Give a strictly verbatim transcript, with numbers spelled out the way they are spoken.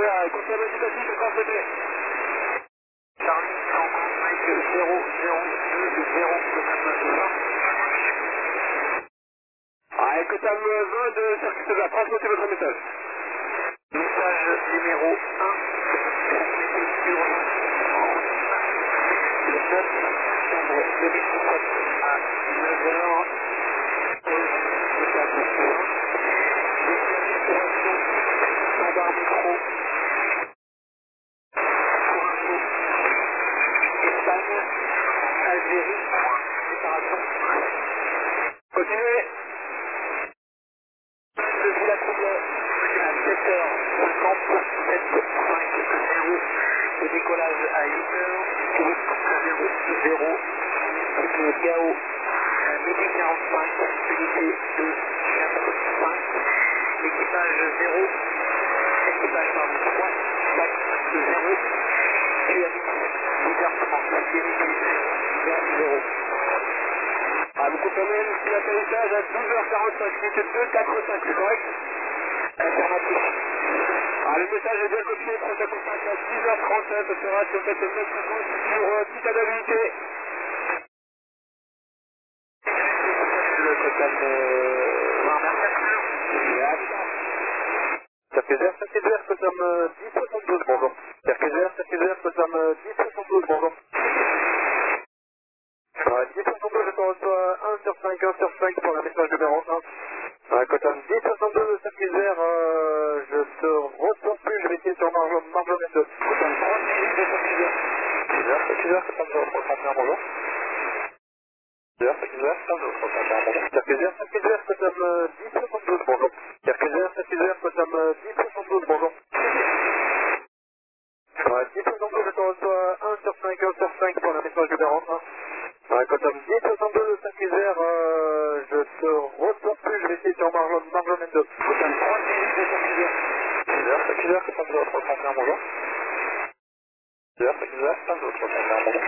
Voilà, confirmé tout à fait, côté. Charlie, Tango, Mike, zéro zéro deux zéro, Cotam vingt. Ah, Cotam vingt de Circuit de la transmettez votre message. Message numéro un. Sur le neuf septembre deux mille dix-sept à neuf heures. Standard micro. Espagne, Algérie, séparation. Continuez. Depuis la Troublée à sept heures cinquante, sept cinq zéro. Le décollage à huit heures, zéro zéro. Le Gao, midi quarante-cinq, unité deux quatre cinq. Équipage zéro. Équipage pardon, trois cinq zéro. Puis à midi, dix heures trente, unité zéro. Ah, vous confirmez ici l'atterrissage à douze heures quarante-cinq, unité deux quatre cinq, c'est correct? Informatif. Ah, le message est bien copié, prochain contact à dix heures trente-neuf, ce sera si vous faites neuf secondes sur euh, citadinité. Le Cotam euh, vingt, merci. Circuit vert, circuit vert, Cotam euh, dix soixante-douze, bonjour. Circuit vert, circuit vert, Cotam euh, dix soixante-douze, bonjour. Euh, dix soixante-douze, je t'en reçois un sur cinq, un sur cinq pour la message numéro un. Euh, Cotam dix soixante-deux, le circuit vert, euh, je te ressens plus, je vais essayer sur Marjo, Marjo deux. Cotam trois, le circuit vert. Circuit vert, circuit vert, Cotam zéro trois trente et un, bonjour. Circuit vert, Cotam zéro trois trente et un, bonjour. Circuit vert, circuit vert, Cotam euh, dix soixante-douze, bonjour. Circuit vert, circuit vert, Cotam euh, dix soixante-douze, bonjour. Euh, dix soixante-douze, je t'en reçois un sur cinq, un sur cinq pour la message numéro un. Ouais, Cotam dix soixante-deux, le circuit vert, euh, je te ressens plus, je vais essayer sur Marjo, Marjo deux. Cotam trois, le circuit vert. Circuit vert, circuit vert, Cotam zéro trois trente et un, bonjour. Circuit vert, circuit vert, Cotam zéro trois trente et un, bonjour.